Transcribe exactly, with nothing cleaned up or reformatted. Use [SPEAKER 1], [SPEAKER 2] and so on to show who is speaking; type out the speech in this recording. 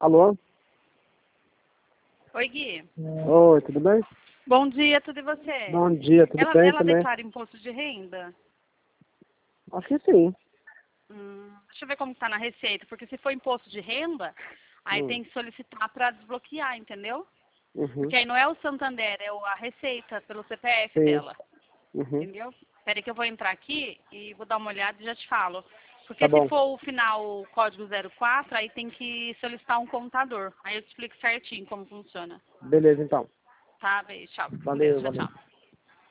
[SPEAKER 1] Alô?
[SPEAKER 2] Oi, Gui.
[SPEAKER 1] Oi, tudo bem?
[SPEAKER 2] Bom dia, tudo e você?
[SPEAKER 1] Bom dia, tudo
[SPEAKER 2] ela,
[SPEAKER 1] bem
[SPEAKER 2] ela
[SPEAKER 1] também?
[SPEAKER 2] declara imposto de renda?
[SPEAKER 1] Acho que sim.
[SPEAKER 2] Hum, deixa eu ver como está na Receita, porque se for imposto de renda, aí
[SPEAKER 1] Hum.
[SPEAKER 2] tem que solicitar para desbloquear, entendeu?
[SPEAKER 1] Uhum.
[SPEAKER 2] Porque aí não é o Santander, é o- a Receita, pelo C P F
[SPEAKER 1] Sim.
[SPEAKER 2] dela,
[SPEAKER 1] Uhum.
[SPEAKER 2] entendeu? Peraí que eu vou entrar aqui e vou dar uma olhada e já te falo. Porque
[SPEAKER 1] Tá
[SPEAKER 2] se
[SPEAKER 1] bom.
[SPEAKER 2] for o final o código zero quatro, aí tem que solicitar um contador. Aí eu te explico certinho como funciona.
[SPEAKER 1] Beleza, então.
[SPEAKER 2] Tá, beijo, tchau. Um
[SPEAKER 1] Valeu,
[SPEAKER 2] beijo, tchau,
[SPEAKER 1] valeu.
[SPEAKER 2] tchau.